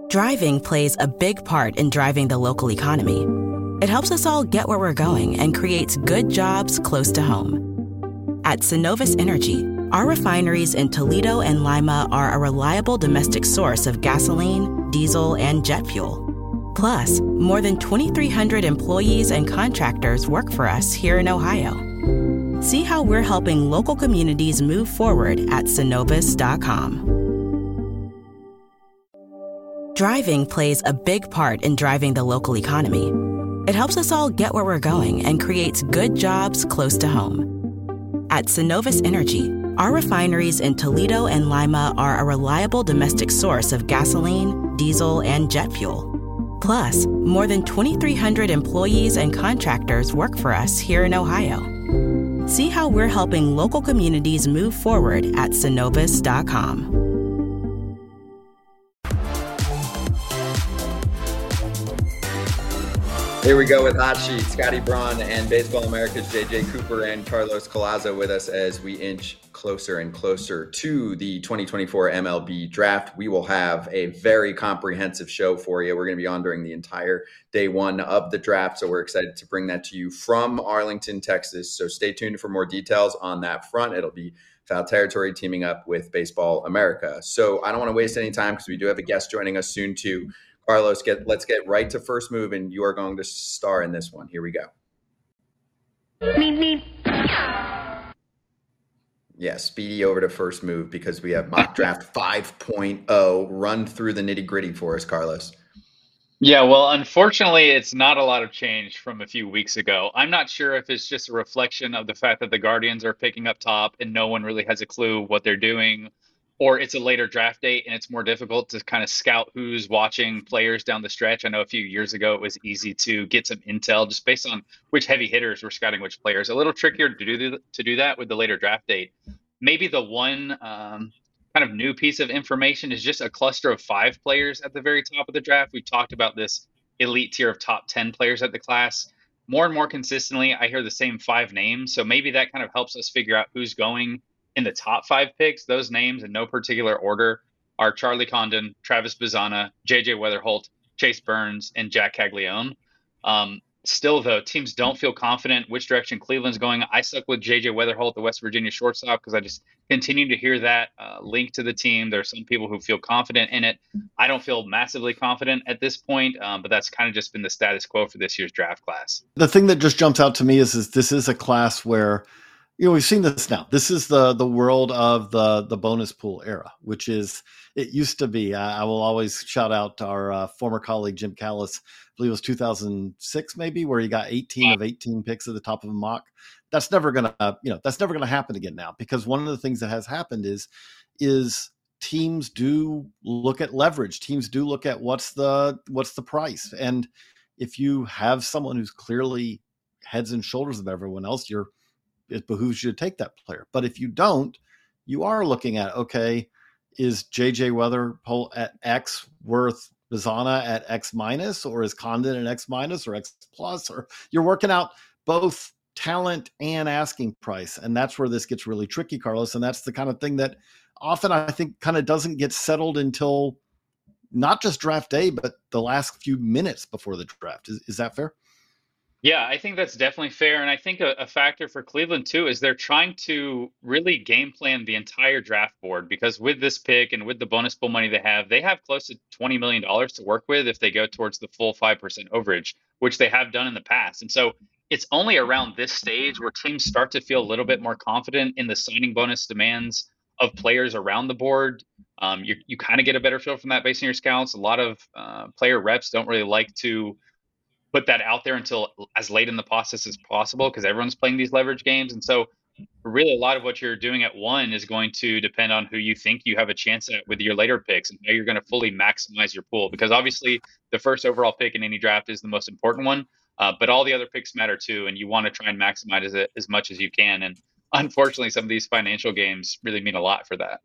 Driving plays a big part in driving the local economy. It helps us all get where we're going and creates good jobs close to home. At Synovus Energy, our refineries in Toledo and Lima are a reliable domestic source of gasoline, diesel, and jet fuel. Plus, more than 2,300 employees and contractors work for us here in Ohio. See how we're helping local communities move forward at Synovus.com. Driving plays a big part in driving the local economy. It helps us all get where we're going and creates good jobs close to home. At Synovus Energy, our refineries in Toledo and Lima are a reliable domestic source of gasoline, diesel, and jet fuel. Plus, more than 2,300 employees and contractors work for us here in Ohio. See how we're helping local communities move forward at Synovus.com. Here we go with Hot Sheet. Scotty Braun and Baseball America's JJ Cooper and Carlos Collazo with us as we inch closer and closer to the 2024 MLB draft. We will have a very comprehensive show for you. We're going to be on during the entire day one of the draft, so we're excited to bring that to you from Arlington, Texas. So stay tuned for more details on that front. It'll be Foul Territory teaming up with Baseball America. So I don't want to waste any time because we do have a guest joining us soon too. Carlos, let's get right to first move, and you are going to star in this one. Here we go. Yeah, speedy over to first move because we have Mock Draft 5.0 run through the nitty-gritty for us, Carlos. Yeah, well, unfortunately, it's not a lot of change from a few weeks ago. I'm not sure if it's just a reflection of the fact that the Guardians are picking up top and no one really has a clue what they're doing, or it's a later draft date and it's more difficult to kind of scout who's watching players down the stretch. I know a few years ago it was easy to get some intel just based on which heavy hitters were scouting which players. A little trickier to do that with the later draft date. Maybe the one kind of new piece of information is just a cluster of 5 players at the very top of the draft. We've talked about this elite tier of top 10 players at the class. More and more consistently, I hear the same 5 names. So maybe that kind of helps us figure out who's going in the top 5 picks. Those names in no particular order are Charlie Condon, Travis Bazzana, JJ Weatherholt, Chase Burns, and Jack Caglione. Still, though, teams don't feel confident which direction Cleveland's going. I stuck with JJ Weatherholt, the West Virginia shortstop, because I just continue to hear that link to the team. There are some people who feel confident in it. I don't feel massively confident at this point, but that's kind of just been the status quo for this year's draft class. The thing that just jumps out to me is this is a class where, we've seen this now. This is the world of the bonus pool era, which is, it used to be, I will always shout out our former colleague, Jim Callis, I believe it was 2006 maybe, where he got 18 of 18 picks at the top of a mock. That's never going to happen again now, because one of the things that has happened is teams do look at leverage. Teams do look at what's the price. And if you have someone who's clearly heads and shoulders of everyone else, it behooves you to take that player. But if you don't, you are looking at, okay, is JJ Weatherholt at X worth Bazzana at X minus, or is Condon at X minus or X plus, or you're working out both talent and asking price. And that's where this gets really tricky, Carlos. And that's the kind of thing that often I think kind of doesn't get settled until not just draft day, but the last few minutes before the draft. Is that fair? Yeah, I think that's definitely fair. And I think a factor for Cleveland, too, is they're trying to really game plan the entire draft board, because with this pick and with the bonus pool money they have close to $20 million to work with if they go towards the full 5% overage, which they have done in the past. And so it's only around this stage where teams start to feel a little bit more confident in the signing bonus demands of players around the board. You kind of get a better feel from that based on your scouts. A lot of player reps don't really like to put that out there until as late in the process as possible, because everyone's playing these leverage games. And so really a lot of what you're doing at 1 is going to depend on who you think you have a chance at with your later picks and how you're going to fully maximize your pool, because obviously the first overall pick in any draft is the most important one, but all the other picks matter too, and you want to try and maximize it as much as you can. And unfortunately, some of these financial games really mean a lot for that.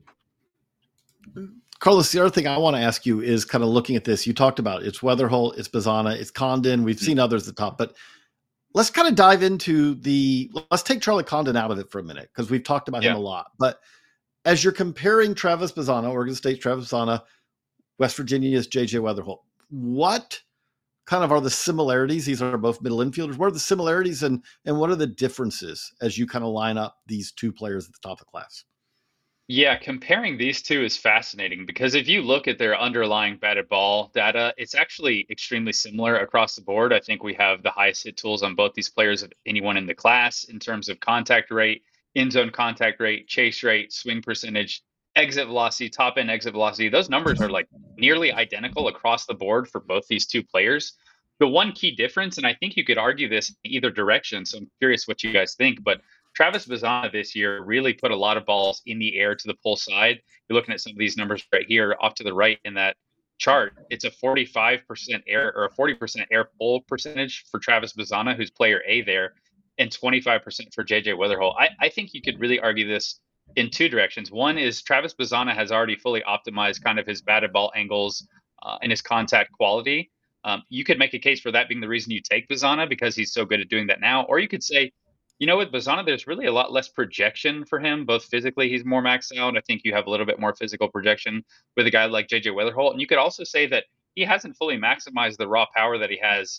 Carlos, the other thing I want to ask you is kind of looking at this. You talked about it's Weatherholt, it's Bazzana, it's Condon. We've seen others at the top, but let's kind of dive into let's take Charlie Condon out of it for a minute, because we've talked about him a lot. But as you're comparing Travis Bazzana, Oregon State's Travis Bazzana, West Virginia's J.J. Weatherholt. What kind of are the similarities? These are both middle infielders. What are the similarities and what are the differences as you kind of line up these two players at the top of the class? Yeah, comparing these two is fascinating because if you look at their underlying batted ball data, it's actually extremely similar across the board. I think we have the highest hit tools on both these players of anyone in the class in terms of contact rate, in zone contact rate, chase rate, swing percentage, exit velocity, top end exit velocity. Those numbers are like nearly identical across the board for both these two players. The one key difference, and I think you could argue this in either direction, so I'm curious what you guys think, but Travis Bazzana this year really put a lot of balls in the air to the pull side. You're looking at some of these numbers right here off to the right in that chart. It's a 45% air or a 40% air pull percentage for Travis Bazzana, who's player A there, and 25% for JJ Weatherholt. I think you could really argue this in two directions. One is Travis Bazzana has already fully optimized kind of his batted ball angles and his contact quality. You could make a case for that being the reason you take Bazzana because he's so good at doing that now. Or you could say, with Bazzana, there's really a lot less projection for him, both physically, he's more maxed out. I think you have a little bit more physical projection with a guy like JJ Weatherholt. And you could also say that he hasn't fully maximized the raw power that he has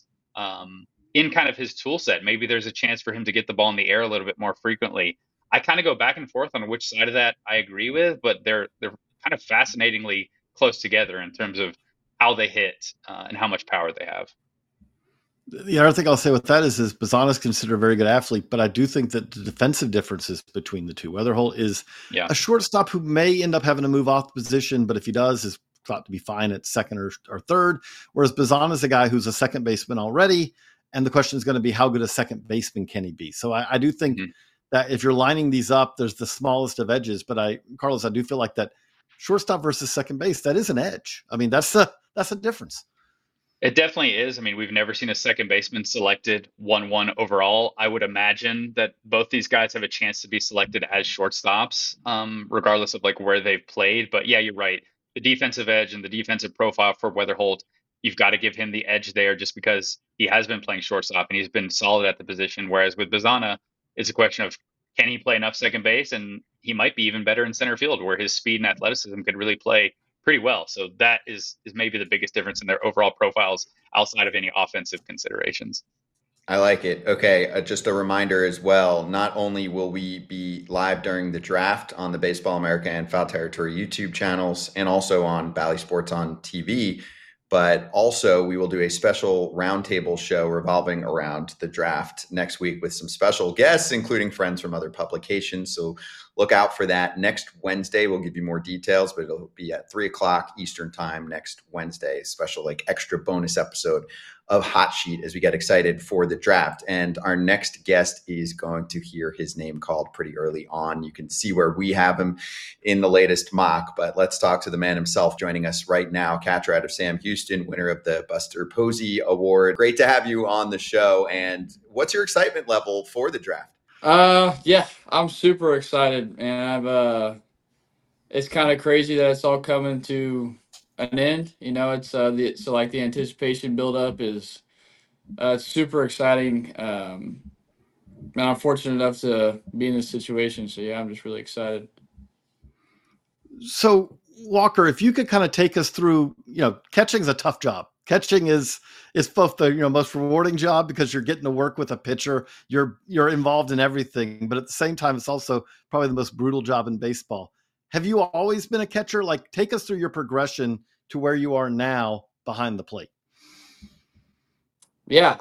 in kind of his tool set. Maybe there's a chance for him to get the ball in the air a little bit more frequently. I kind of go back and forth on which side of that I agree with, but they're kind of fascinatingly close together in terms of how they hit and how much power they have. The other thing I'll say with that is Bazzana is considered a very good athlete, but I do think that the defensive differences between the two. Weatherholt is a shortstop who may end up having to move off the position, but if he does, is thought to be fine at second or third. Whereas Bazzana is a guy who's a second baseman already, and the question is going to be how good a second baseman can he be? So I do think that if you're lining these up, there's the smallest of edges. But Carlos, I do feel like that shortstop versus second base, that is an edge. I mean, that's a difference. It definitely is. I mean, we've never seen a second baseman selected 1-1 overall. I would imagine that both these guys have a chance to be selected as shortstops, regardless of like where they've played. But yeah, you're right. The defensive edge and the defensive profile for Weatherholt, you've got to give him the edge there just because he has been playing shortstop and he's been solid at the position. Whereas with Bazzana, it's a question of can he play enough second base? And he might be even better in center field where his speed and athleticism could really play pretty well. So that is maybe the biggest difference in their overall profiles outside of any offensive considerations. I like it. Okay, just a reminder as well, not only will we be live during the draft on the Baseball America and Foul Territory YouTube channels and also on Bally Sports on TV, but also we will do a special roundtable show revolving around the draft next week with some special guests, including friends from other publications. So look out for that next Wednesday. We'll give you more details, but it'll be at 3:00 Eastern time next Wednesday, a special extra bonus episode of Hot Sheet as we get excited for the draft. And our next guest is going to hear his name called pretty early on. You can see where we have him in the latest mock, but let's talk to the man himself joining us right now, catcher out of Sam Houston, winner of the Buster Posey Award. Great to have you on the show. And what's your excitement level for the draft? Yeah, I'm super excited, and it's kind of crazy that it's all coming to an end. It's the anticipation buildup is super exciting. And I'm fortunate enough to be in this situation. So yeah, I'm just really excited. So Walker, if you could kind of take us through, catching is a tough job. Catching is both the most rewarding job because you're getting to work with a pitcher. You're involved in everything, but at the same time, it's also probably the most brutal job in baseball. Have you always been a catcher? Take us through your progression to where you are now behind the plate. Yeah,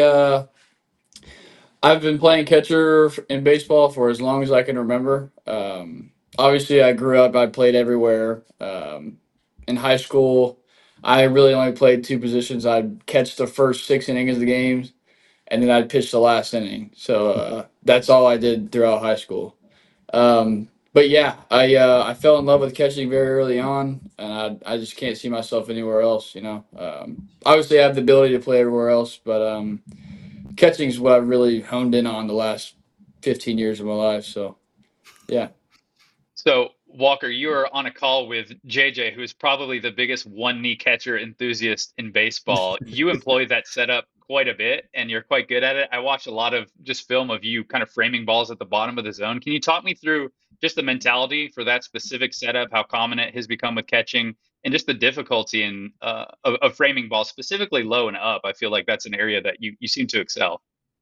I've been playing catcher in baseball for as long as I can remember. Obviously, I grew up. I played everywhere. In high school, I really only played two positions. I'd catch the first 6 innings of the games, and then I'd pitch the last inning. So that's all I did throughout high school. But yeah, I fell in love with catching very early on, and I just can't see myself anywhere else. Obviously, I have the ability to play everywhere else, but catching is what I've really honed in on the last 15 years of my life. So, yeah. So, Walker, you are on a call with JJ, who is probably the biggest one-knee catcher enthusiast in baseball. You employ that setup quite a bit, and you're quite good at it. I watched a lot of just film of you kind of framing balls at the bottom of the zone. Can you talk me through just the mentality for that specific setup, how common it has become with catching, and just the difficulty in of framing balls, specifically low and up. I feel like that's an area that you seem to excel.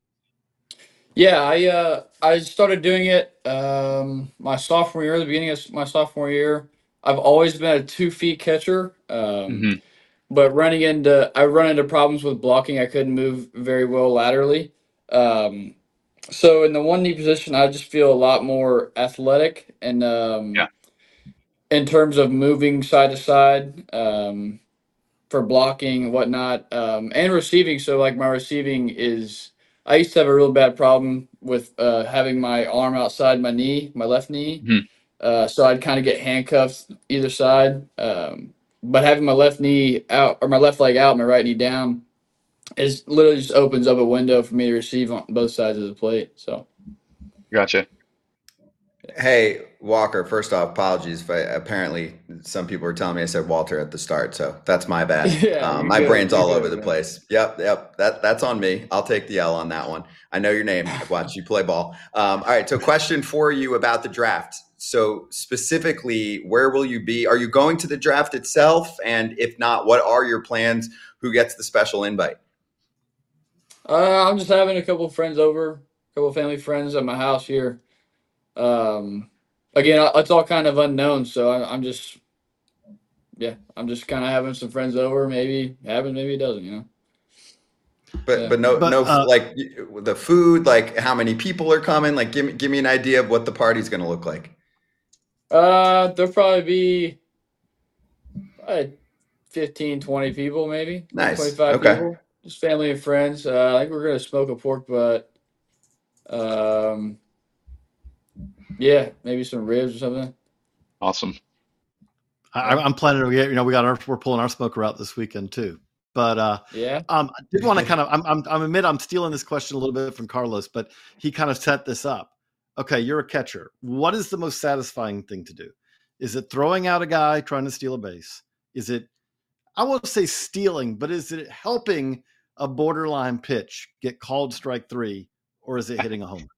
Yeah, I started doing it my sophomore year, the beginning of my sophomore year. I've always been a 2 feet catcher, Hmm. but I run into problems with blocking. I couldn't move very well laterally. Um, so in the 1 knee position, I just feel a lot more athletic and Yeah. in terms of moving side to side. For blocking and whatnot, and receiving. So like my receiving is, I used to have a real bad problem with having my arm outside my knee, my left knee. Hmm. So I'd kind of get handcuffs either side. But having my left knee out or my left leg out, my right knee down, is literally just opens up a window for me to receive on both sides of the plate. So Gotcha. Hey, Walker, first off, apologies if apparently some people were telling me I said Walter at the start, so that's my bad. yeah, you're My good. brain's You're all over good, the man. place. Yep. That's on me. I'll take the L on that one. I know your name. I've watched you play ball. All right, so question for you about the draft. So specifically, where will you be? Are you going to the draft itself? And if not, what are your plans? Who gets the special invite? I'm just having a couple of friends over, a couple of family friends at my house here. Um, Again, it's all kind of unknown, so I'm just, yeah, I'm just kind of having some friends over. Maybe happen, maybe it doesn't. But Yeah. but no But no like the food, like how many people are coming? Like give me an idea of what the party's going to look like. There'll probably be uh, 15, 20 people, maybe Nice. 25 Okay. people. Just family and friends. I think we're gonna smoke a pork butt. Um, yeah, maybe some ribs or something. Awesome. I'm planning to get, we're pulling our smoker out this weekend too. But Yeah. I did want to kind of, I'm admit I'm stealing this question a little bit from Carlos, but he kind of set this up. Okay, you're a catcher. What is the most satisfying thing to do? Is it throwing out a guy trying to steal a base? Is it, I won't say stealing, but is it helping a borderline pitch get called strike three, or is it hitting a homer?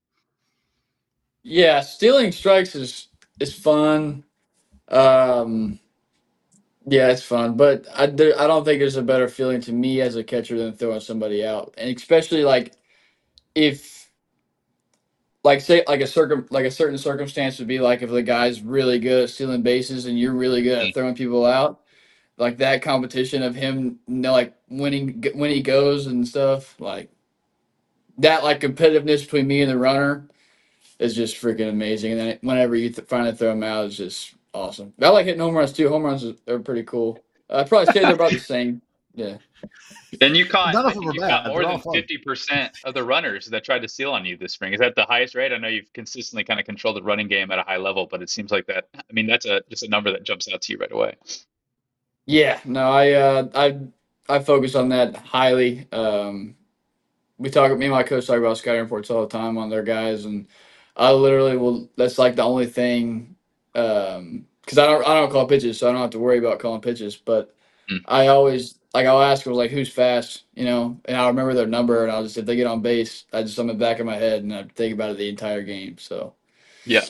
Yeah, stealing strikes is fun. Um, yeah, it's fun, but I don't think there's a better feeling to me as a catcher than throwing somebody out, and especially like if like say like a certain circumstance would be like if the guy's really good at stealing bases and you're really good at throwing people out, like that competition of him, like winning when he goes and stuff, like that, like competitiveness between me and the runner is just freaking amazing. And then whenever you finally throw him out, it's just awesome. I like hitting home runs too. Home runs are pretty cool. I'd probably say they're about the same. Yeah. And you caught, None I of them think are you caught bad. more They're all than fun. 50% of the runners that tried to steal on you this spring. Is that the highest rate? I know you've consistently kind of controlled the running game at a high level, but it seems like that. I mean, that's just a number that jumps out to you right away. Yeah. No, I focus on that highly. Me and my coach talk about scouting reports all the time on their guys, and I literally will. That's like the only thing, because I don't call pitches, so I don't have to worry about calling pitches. But Mm. I always like I'll ask them like who's fast, and I'll remember their number, and I'll just if they get on base, I just on the back of my head, and I think about it the entire game. So Yeah.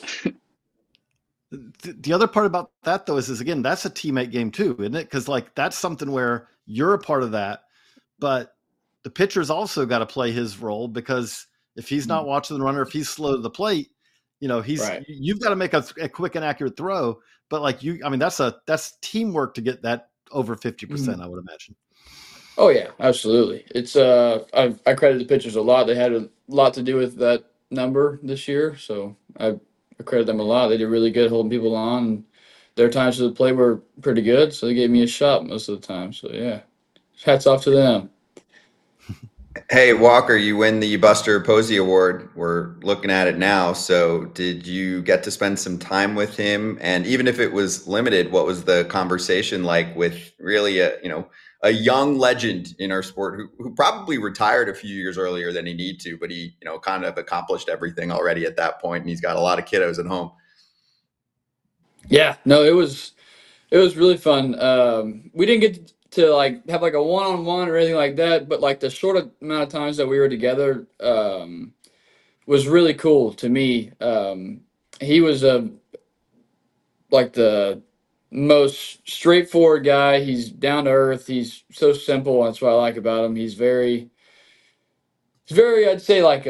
The other part about that though is again, that's a teammate game too, isn't it? Because like that's something where you're a part of that, but the pitcher's also got to play his role, because if he's not watching the runner, if he's slow to the plate, right. you've got to make a quick and accurate throw. But like that's teamwork to get that over 50%, I would imagine. Oh yeah, absolutely. It's I credit the pitchers a lot. They had a lot to do with that number this year, so I credit them a lot. They did really good holding people on. And their times to the plate were pretty good, so they gave me a shot most of the time. So yeah, hats off to them. Hey, Walker, you win the Buster Posey Award. We're looking at it now. So, did you get to spend some time with him? And even if it was limited, what was the conversation like with really a young legend in our sport who probably retired a few years earlier than he need to, but he, kind of accomplished everything already at that point, and he's got a lot of kiddos at home. Yeah, no, it was really fun. We didn't get to like have like a one-on-one or anything like that, but like the short amount of times that we were together was really cool to me. He was like most straightforward guy. He's down to earth. He's so simple. That's what I like about him. He's very, I'd say like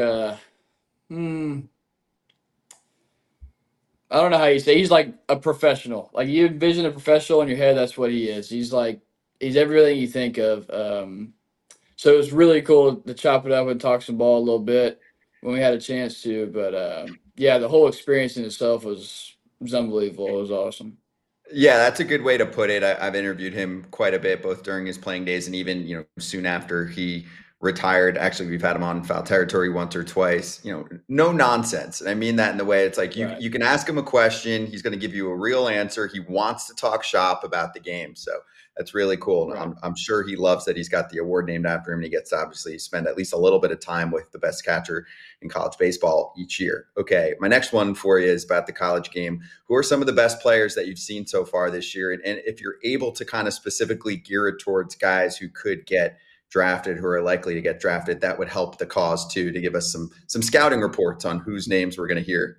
I don't know how you say. He's like a professional. Like you envision a professional in your head. That's what he is. He's everything you think of. So it was really cool to chop it up and talk some ball a little bit when we had a chance to. But yeah, the whole experience in itself was unbelievable. It was awesome. Yeah, that's a good way to put it. I've interviewed him quite a bit, both during his playing days and even, soon after he retired. Actually, we've had him on Foul Territory once or twice. No nonsense. And I mean that in the way it's like Right. you can ask him a question, he's going to give you a real answer. He wants to talk shop about the game. So that's really cool. Right. I'm sure he loves that he's got the award named after him, and he gets to obviously spend at least a little bit of time with the best catcher in college baseball each year. Okay, my next one for you is about the college game. Who are some of the best players that you've seen so far this year? And if you're able to kind of specifically gear it towards guys who could get drafted, who are likely to get drafted, that would help the cause too, to give us some scouting reports on whose names we're going to hear.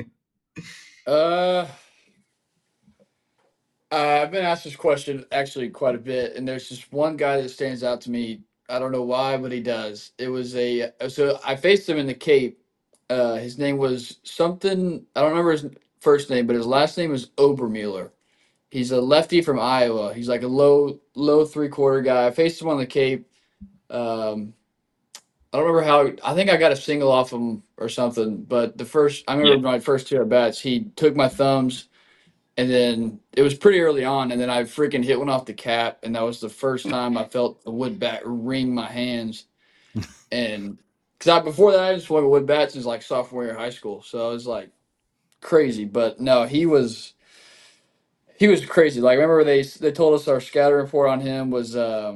I've been asked this question actually quite a bit, and there's just one guy that stands out to me. I don't know why, but he does. It was so I faced him in the Cape. His name was something, I don't remember his first name, but his last name was Obermueller. He's a lefty from Iowa. He's like a low 3/4 guy. I faced him on the Cape. I don't remember how. I think I got a single off him or something. But I remember my first two at bats. He took my thumbs, and then it was pretty early on, and then I freaking hit one off the cap, and that was the first time I felt a wood bat wring my hands. And because before that, I just swung a wood bat since like sophomore year of high school, so it was like crazy. But no, he was crazy. Like, remember they told us our scatter report on him was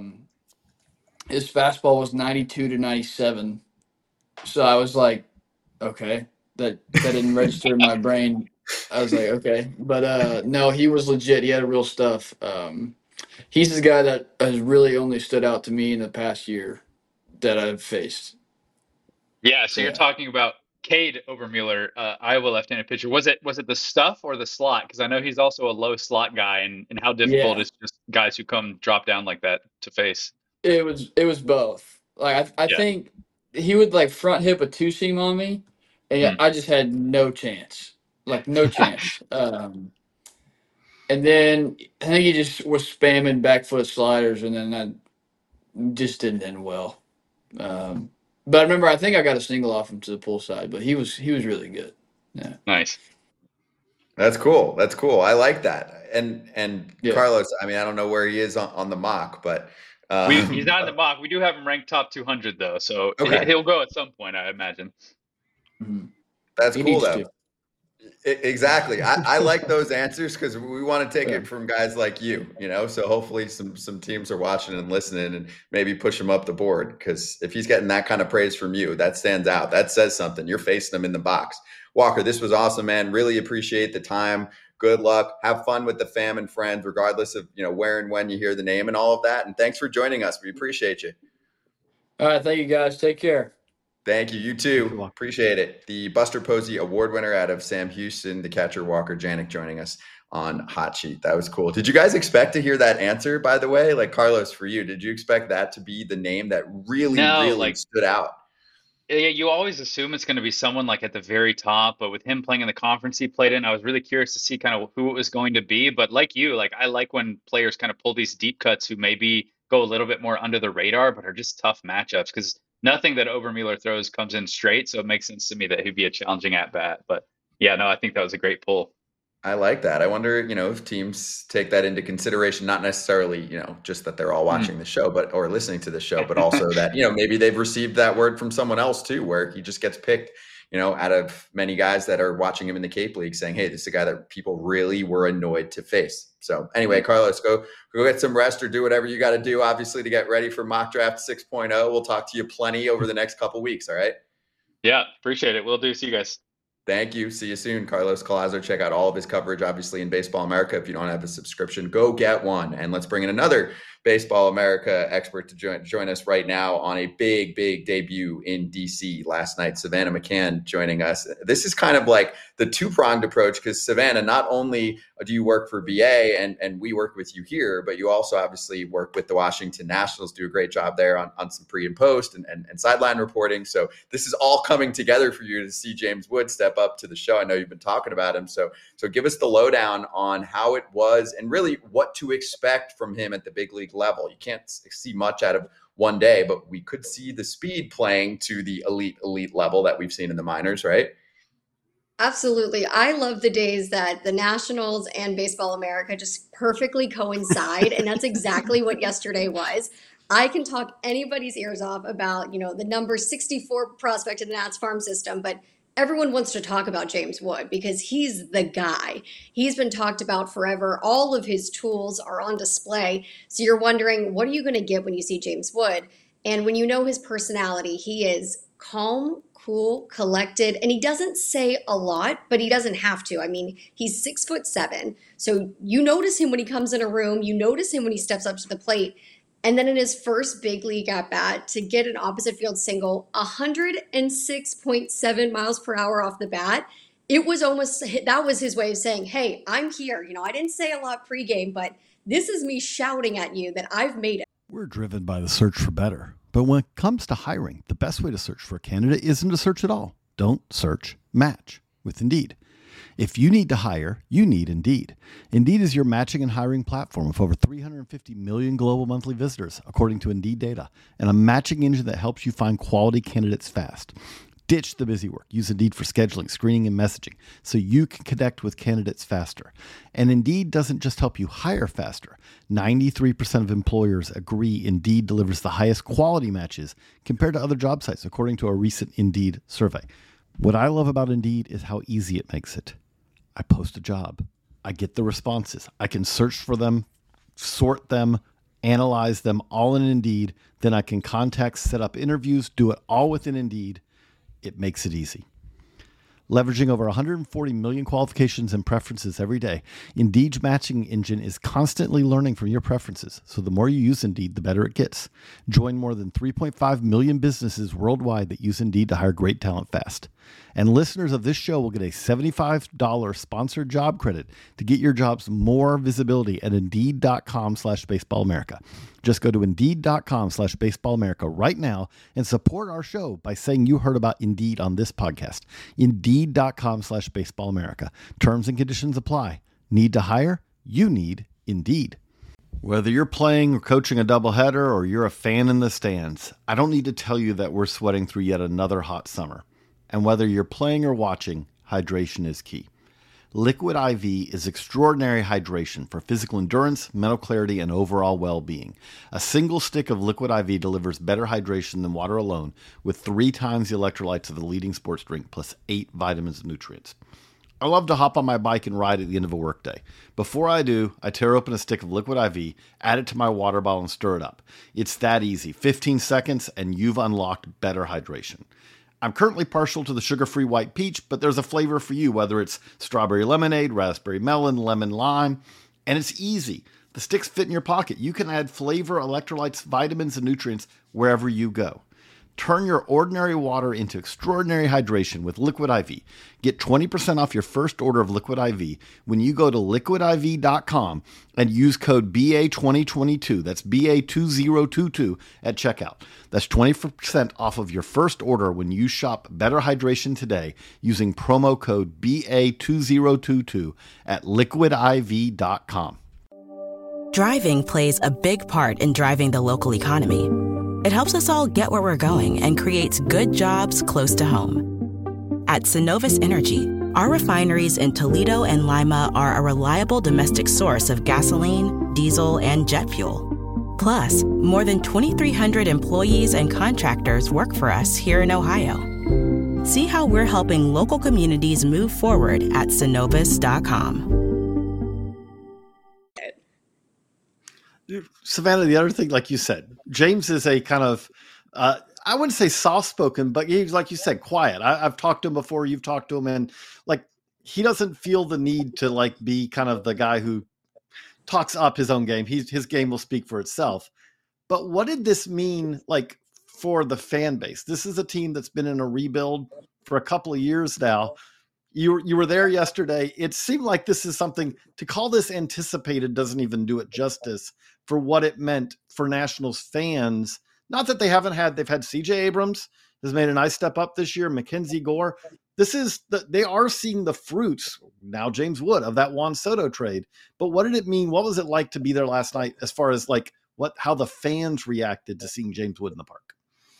his fastball was 92 to 97. So I was like, okay, that didn't register in my brain. I was like, okay, but no, he was legit. He had real stuff. He's the guy that has really only stood out to me in the past year that I've faced. Yeah, so you're Yeah. talking about Cade Overmueller, Iowa left-handed pitcher. Was it the stuff or the slot? Because I know he's also a low slot guy, and how difficult Yeah, is just guys who come drop down like that to face? it was both. Like I Yeah. think he would like front hip a two seam on me, and Hmm. I just had no chance. Like no chance. And then I think he just was spamming back foot sliders, and then I just didn't end well. But I remember I think I got a single off him to the pull side, but he was really good. Yeah. Nice. That's cool. That's cool. I like that. And Yeah. Carlos, I mean, I don't know where he is on the mock, but He's not in the mock. We do have him ranked top 200 though, so Okay. he'll go at some point, I imagine. Mhm. that's He cool needs though. to. Exactly. I like those answers because we want to take Yeah. it from guys like you, so hopefully some teams are watching and listening and maybe push him up the board, because if he's getting that kind of praise from you, that stands out. That says something. You're facing him in the box. Walker, this was awesome, man. Really appreciate the time. Good luck. Have fun with the fam and friends, regardless of, where and when you hear the name and all of that. And thanks for joining us. We appreciate you. All right. Thank you guys. Take care. Thank you. You too. Appreciate it. The Buster Posey Award winner out of Sam Houston, the catcher Walker Janik, joining us on Hot Sheet. That was cool. Did you guys expect to hear that answer, by the way? Like, Carlos, for you, did you expect that to be the name that really stood out? Yeah, you always assume it's going to be someone like at the very top, but with him playing in the conference he played in, I was really curious to see kind of who it was going to be. But like you, like I like when players kind of pull these deep cuts who maybe go a little bit more under the radar, but are just tough matchups, because nothing that Overmueller throws comes in straight. So it makes sense to me that he'd be a challenging at bat. But yeah, no, I think that was a great pull. I like that. I wonder, if teams take that into consideration, not necessarily, just that they're all watching the show, or listening to the show, but also that, maybe they've received that word from someone else too, where he just gets picked, out of many guys that are watching him in the Cape League, saying, hey, this is a guy that people really were annoyed to face. So anyway, Carlos, go get some rest or do whatever you got to do, obviously, to get ready for Mock Draft 6.0. We'll talk to you plenty over the next couple weeks. All right. Yeah, appreciate it. Will do. See you guys. Thank you. See you soon. Carlos Collazo. Check out all of his coverage, obviously, in Baseball America. If you don't have a subscription, go get one. And let's bring in another Baseball America expert to join us right now on a big debut in DC last night. Savannah McCann joining us. This is kind of like the two-pronged approach, because Savannah, not only do you work for BA and we work with you here, but you also obviously work with the Washington Nationals, do a great job there on some pre and post and sideline reporting. So this is all coming together for you to see James Wood step up to the show. I know you've been talking about him. So give us the lowdown on how it was and really what to expect from him at the big league level. You can't see much out of one day, but we could see the speed playing to the elite level that we've seen in the minors, right? Absolutely. I love the days that the Nationals and Baseball America just perfectly coincide. And that's exactly what yesterday was. I can talk anybody's ears off about, the number 64 prospect in the Nats farm system, but everyone wants to talk about James Wood because he's the guy. He's been talked about forever. All of his tools are on display. So you're wondering, what are you going to get when you see James Wood? And when you know his personality, he is calm, cool, collected, and he doesn't say a lot, but he doesn't have to. I mean, he's 6'7", so you notice him when he comes in a room, you notice him when he steps up to the plate, and then in his first big league at bat to get an opposite field single, 106.7 miles per hour off the bat. It was that was his way of saying, hey, I'm here. I didn't say a lot pregame, but this is me shouting at you that I've made it. We're driven by the search for better. But when it comes to hiring, the best way to search for a candidate isn't to search at all. Don't search, match with Indeed. If you need to hire, you need Indeed. Indeed is your matching and hiring platform with over 350 million global monthly visitors, according to Indeed data, and a matching engine that helps you find quality candidates fast. Ditch the busy work. Use Indeed for scheduling, screening, and messaging so you can connect with candidates faster. And Indeed doesn't just help you hire faster. 93% of employers agree Indeed delivers the highest quality matches compared to other job sites, according to a recent Indeed survey. What I love about Indeed is how easy it makes it. I post a job. I get the responses. I can search for them, sort them, analyze them all in Indeed. Then I can contact, set up interviews, do it all within Indeed. It makes it easy. Leveraging over 140 million qualifications and preferences every day, Indeed's matching engine is constantly learning from your preferences. So the more you use Indeed, the better it gets. Join more than 3.5 million businesses worldwide that use Indeed to hire great talent fast. And listeners of this show will get a $75 sponsored job credit to get your jobs more visibility at Indeed.com/BaseballAmerica. Just go to Indeed.com/BaseballAmerica right now and support our show by saying you heard about Indeed on this podcast. Indeed.com/BaseballAmerica. Terms and conditions apply. Need to hire? You need Indeed. Whether you're playing or coaching a doubleheader or you're a fan in the stands, I don't need to tell you that we're sweating through yet another hot summer. And whether you're playing or watching, hydration is key. Liquid IV is extraordinary hydration for physical endurance, mental clarity, and overall well-being. A single stick of Liquid IV delivers better hydration than water alone, with 3 times the electrolytes of the leading sports drink, plus 8 vitamins and nutrients. I love to hop on my bike and ride at the end of a workday. Before I do, I tear open a stick of Liquid IV, add it to my water bottle, and stir it up. It's that easy. 15 seconds, and you've unlocked better hydration. I'm currently partial to the sugar-free white peach, but there's a flavor for you, whether it's strawberry lemonade, raspberry melon, lemon lime, and it's easy. The sticks fit in your pocket. You can add flavor, electrolytes, vitamins, and nutrients wherever you go. Turn your ordinary water into extraordinary hydration with Liquid IV. Get 20% off your first order of Liquid IV when you go to liquidiv.com and use code BA2022. That's BA2022 at checkout. That's 20% off of your first order when you shop Better Hydration today using promo code BA2022 at liquidiv.com. Driving plays a big part in driving the local economy. It helps us all get where we're going and creates good jobs close to home. At Synovus Energy, our refineries in Toledo and Lima are a reliable domestic source of gasoline, diesel, and jet fuel. Plus, more than 2,300 employees and contractors work for us here in Ohio. See how we're helping local communities move forward at Synovus.com. Savannah, the other thing, like you said, James is a kind of, I wouldn't say soft-spoken, but he's, like you said, quiet. I've talked to him before. You've talked to him, and like he doesn't feel the need to like be kind of the guy who talks up his own game. His game will speak for itself. But what did this mean, like, for the fan base? This is a team that's been in a rebuild for a couple of years now. You were there yesterday. It seemed like this is something to call this anticipated doesn't even do it justice for what it meant for Nationals fans. Not that they've had CJ Abrams has made a nice step up this year. Mackenzie Gore. They are seeing the fruits now, James Wood, of that Juan Soto trade. But what did it mean? What was it like to be there last night as far as like how the fans reacted to seeing James Wood in the park?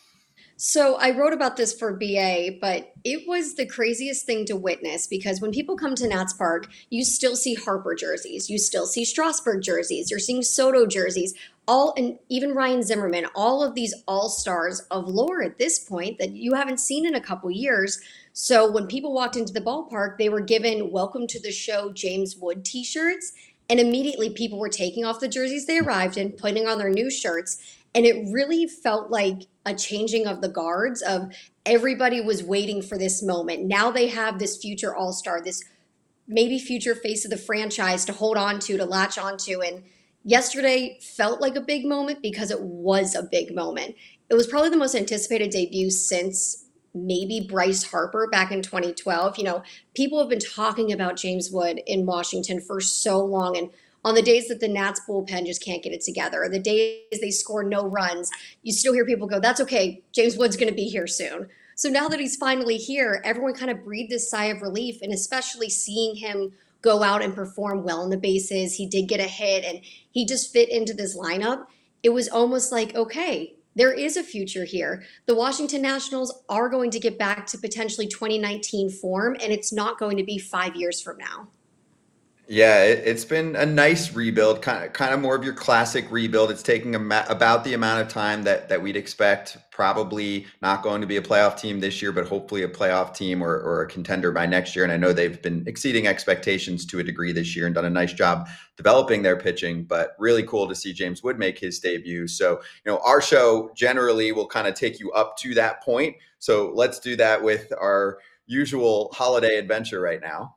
So I wrote about this for BA, but it was the craziest thing to witness because when people come to Nats Park, you still see Harper jerseys, you still see Strasburg jerseys, you're seeing Soto jerseys, and even Ryan Zimmerman, all of these all-stars of lore at this point that you haven't seen in a couple years. So when people walked into the ballpark, they were given welcome to the show James Wood t-shirts, and immediately people were taking off the jerseys they arrived in, putting on their new shirts. And it really felt like a changing of the guards of everybody was waiting for this moment. Now they have this future all-star, this maybe future face of the franchise to hold on to latch onto. And yesterday felt like a big moment because it was a big moment. It was probably the most anticipated debut since maybe Bryce Harper back in 2012. You know, people have been talking about James Wood in Washington for so long, and on the days that the Nats bullpen just can't get it together, or the days they score no runs, you still hear people go, that's okay, James Wood's going to be here soon. So now that he's finally here, everyone kind of breathed this sigh of relief, and especially seeing him go out and perform well in the bases. He did get a hit, and he just fit into this lineup. It was almost like, okay, there is a future here. The Washington Nationals are going to get back to potentially 2019 form, and it's not going to be 5 years from now. Yeah, it's been a nice rebuild, kind of more of your classic rebuild. It's taking about the amount of time that we'd expect. Probably not going to be a playoff team this year, but hopefully a playoff team or a contender by next year. And I know they've been exceeding expectations to a degree this year and done a nice job developing their pitching, but really cool to see James Wood make his debut. So, our show generally will kind of take you up to that point. So let's do that with our usual holiday adventure right now.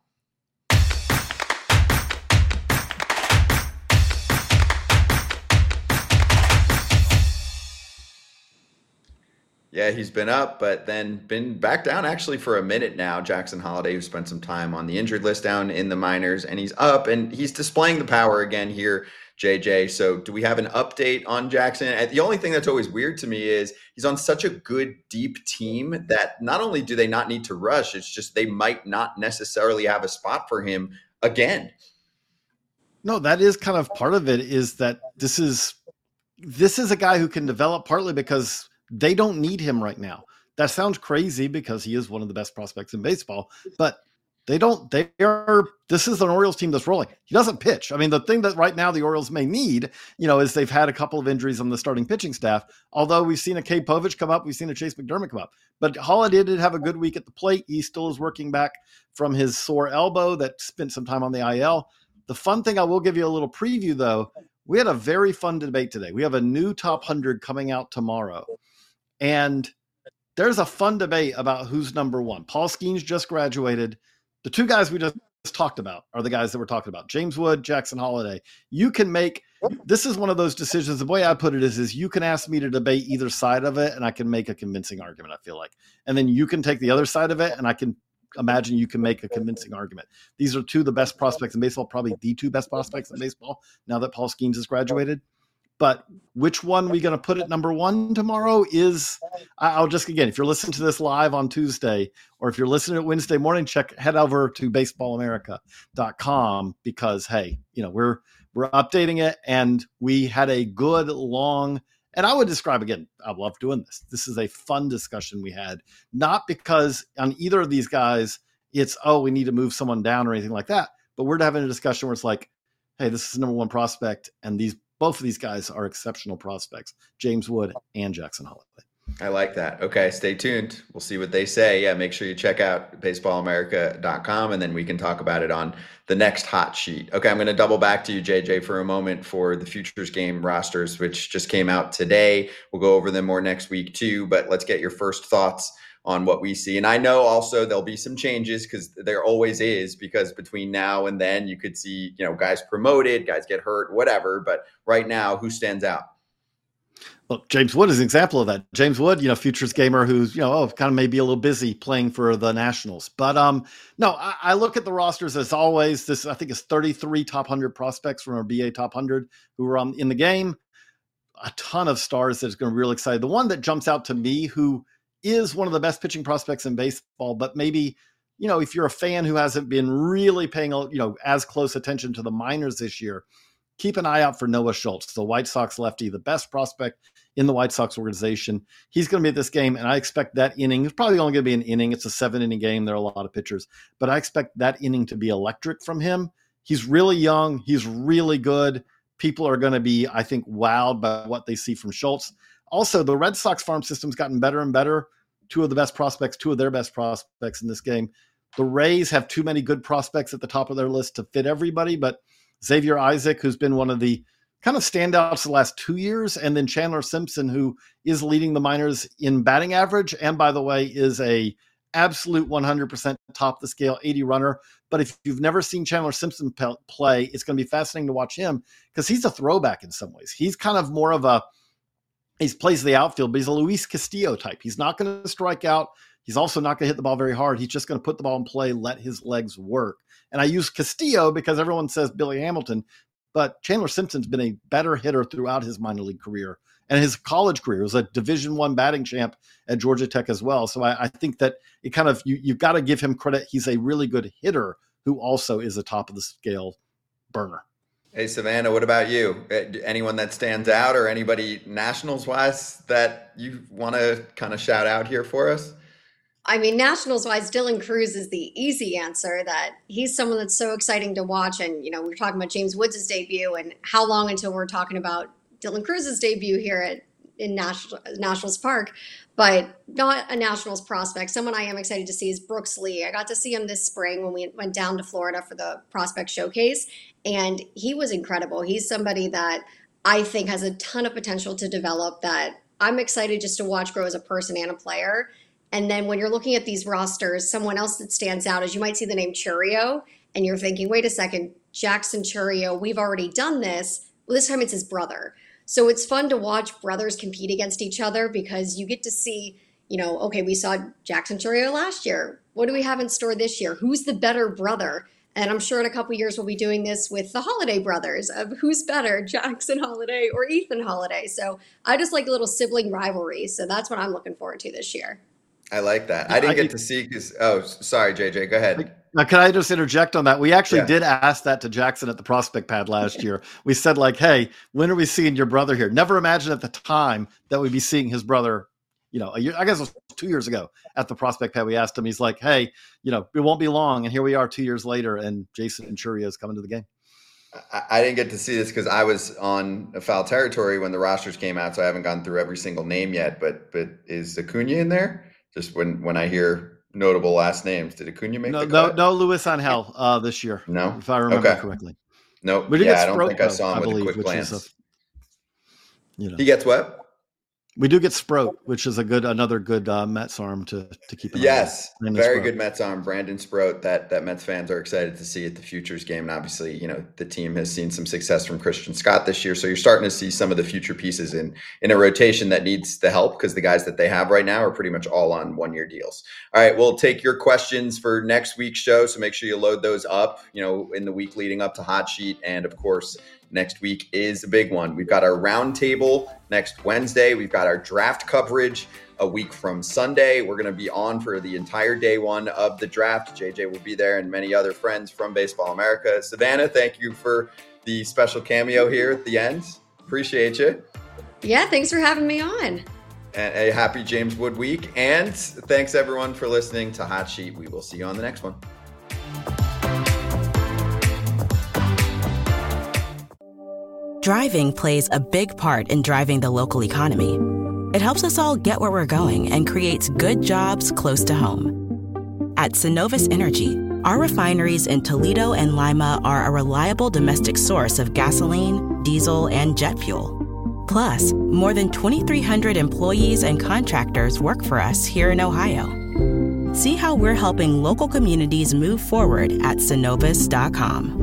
Yeah, he's been up, but then been back down actually for a minute now. Jackson Holliday, who spent some time on the injured list down in the minors, and he's up and he's displaying the power again here, JJ. So do we have an update on Jackson? And the only thing that's always weird to me is he's on such a good, deep team that not only do they not need to rush, it's just they might not necessarily have a spot for him again. No, that is kind of part of it, is that this is a guy who can develop partly because they don't need him right now. That sounds crazy because he is one of the best prospects in baseball, but this is an Orioles team that's rolling. He doesn't pitch. I mean, the thing that right now the Orioles may need, is they've had a couple of injuries on the starting pitching staff. Although we've seen a Cade Povich come up, we've seen a Chase McDermott come up, but Holliday did have a good week at the plate. He still is working back from his sore elbow that spent some time on the IL. The fun thing, I will give you a little preview though. We had a very fun debate today. We have a new top 100 coming out tomorrow. And there's a fun debate about who's number one. Paul Skeens just graduated. The two guys we just talked about are the guys that we're talking about, James Wood, Jackson Holliday. You can make, this is one of those decisions. The way I put it is you can ask me to debate either side of it and I can make a convincing argument, I feel like. And then you can take the other side of it and I can imagine you can make a convincing argument. These are two of the best prospects in baseball, probably the two best prospects in baseball now that Paul Skeens has graduated. But which one we going to put at number one tomorrow is, I'll just, again, if you're listening to this live on Tuesday, or if you're listening at Wednesday morning, head over to baseballamerica.com because, hey, we're updating it and we had a good long, and I would describe again, I love doing this. This is a fun discussion we had, not because on either of these guys, it's, we need to move someone down or anything like that. But we're having a discussion where it's like, hey, this is the number one prospect. And both of these guys are exceptional prospects, James Wood and Jackson Holliday. I like that. Okay, stay tuned. We'll see what they say. Yeah, make sure you check out baseballamerica.com, and then we can talk about it on the next hot sheet. Okay, I'm going to double back to you, JJ, for a moment for the Futures Game rosters, which just came out today. We'll go over them more next week too, but let's get your first thoughts on what we see. And I know also there'll be some changes, because there always is, because between now and then you could see, guys promoted, guys get hurt, whatever. But right now, who stands out? Look, James Wood is an example of that. James Wood, futures gamer who's, kind of maybe a little busy playing for the Nationals. But no, I look at the rosters as always. This, I think, is 33 top 100 prospects from our BA top 100 who are in the game. A ton of stars that's going to be really excited. The one that jumps out to me, who is one of the best pitching prospects in baseball, but maybe, if you're a fan who hasn't been really paying, as close attention to the minors this year, keep an eye out for Noah Schultz, the White Sox lefty, the best prospect in the White Sox organization. He's going to be at this game, and I expect that inning, it's probably only going to be an inning. It's a 7-inning game. There are a lot of pitchers, but I expect that inning to be electric from him. He's really young. He's really good. People are going to be, I think, wowed by what they see from Schultz. Also, the Red Sox farm system's gotten better and better. Two of their best prospects in this game. The Rays have too many good prospects at the top of their list to fit everybody, but Xavier Isaac, who's been one of the kind of standouts the last 2 years, and then Chandler Simpson, who is leading the minors in batting average, and by the way, is a absolute 100% top of the scale 80 runner. But if you've never seen Chandler Simpson play, it's going to be fascinating to watch him, because he's a throwback in some ways. He's kind of more of he plays the outfield, but he's a Luis Castillo type. He's not going to strike out. He's also not going to hit the ball very hard. He's just going to put the ball in play, let his legs work. And I use Castillo because everyone says Billy Hamilton, but Chandler Simpson's been a better hitter throughout his minor league career and his college career. He was a Division I batting champ at Georgia Tech as well. So I think that it kind of, you've got to give him credit. He's a really good hitter who also is a top of the scale burner. Hey, Savannah, what about you? Anyone that stands out, or anybody Nationals-wise that you want to kind of shout out here for us? I mean, Nationals-wise, Dylan Crews is the easy answer. That he's someone that's so exciting to watch. And, we were talking about James Woods' debut, and how long until we're talking about Dylan Crews' debut here in Nationals Park, but not a Nationals prospect. Someone I am excited to see is Brooks Lee. I got to see him this spring when we went down to Florida for the prospect showcase, and he was incredible. He's somebody that I think has a ton of potential to develop, that I'm excited just to watch grow as a person and a player. And then when you're looking at these rosters, someone else that stands out is you might see the name Chourio, and you're thinking, wait a second, Jackson Chourio, we've already done this. Well, this time it's his brother. So it's fun to watch brothers compete against each other, because you get to see, okay, we saw Jackson Chourio last year. What do we have in store this year? Who's the better brother? And I'm sure in a couple of years we'll be doing this with the Holiday brothers, of who's better, Jackson Holiday or Ethan Holiday. So I just like a little sibling rivalry. So that's what I'm looking forward to this year. I like that. I didn't get to see because, sorry, JJ, go ahead. Now, can I just interject on that? We actually did ask that to Jackson at the prospect pad last year. We said, hey, when are we seeing your brother here? Never imagined at the time that we'd be seeing his brother, a year, I guess it was 2 years ago at the prospect pad. We asked him, he's like, hey, it won't be long. And here we are 2 years later, and Jason Chourio is coming to the game. I didn't get to see this because I was on a foul territory when the rosters came out, so I haven't gone through every single name yet. But is Acuna in there? Just when I hear notable last names, did Acuna make the cut? No, Luis Angel this year. No, if I remember correctly. No, I don't think I saw him with a quick glance. He gets what? We do get Sproat, which is another good Mets arm to keep an eye on. Yes, very good Mets arm, Brandon Sproat, that Mets fans are excited to see at the Futures game. And obviously, the team has seen some success from Christian Scott this year. So you're starting to see some of the future pieces in a rotation that needs the help, because the guys that they have right now are pretty much all on one-year deals. All right, we'll take your questions for next week's show. So make sure you load those up, in the week leading up to Hot Sheet. And of course, next week is a big one. We've got our roundtable next Wednesday. We've got our draft coverage a week from Sunday. We're going to be on for the entire day one of the draft. JJ will be there, and many other friends from Baseball America. Savannah, thank you for the special cameo here at the end. Appreciate you. Yeah, thanks for having me on. And a happy James Wood week. And thanks everyone for listening to Hot Sheet. We will see you on the next one. Driving plays a big part in driving the local economy. It helps us all get where we're going and creates good jobs close to home. At Synovus Energy, our refineries in Toledo and Lima are a reliable domestic source of gasoline, diesel, and jet fuel. Plus, more than 2,300 employees and contractors work for us here in Ohio. See how we're helping local communities move forward at Synovus.com.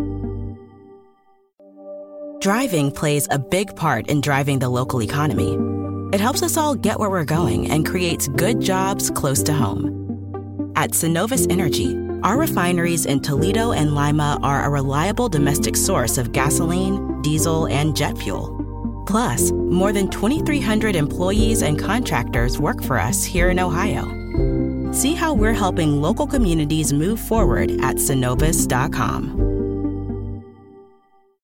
Driving plays a big part in driving the local economy. It helps us all get where we're going and creates good jobs close to home. At Synovus Energy, our refineries in Toledo and Lima are a reliable domestic source of gasoline, diesel, and jet fuel. Plus, more than 2,300 employees and contractors work for us here in Ohio. See how we're helping local communities move forward at Synovus.com.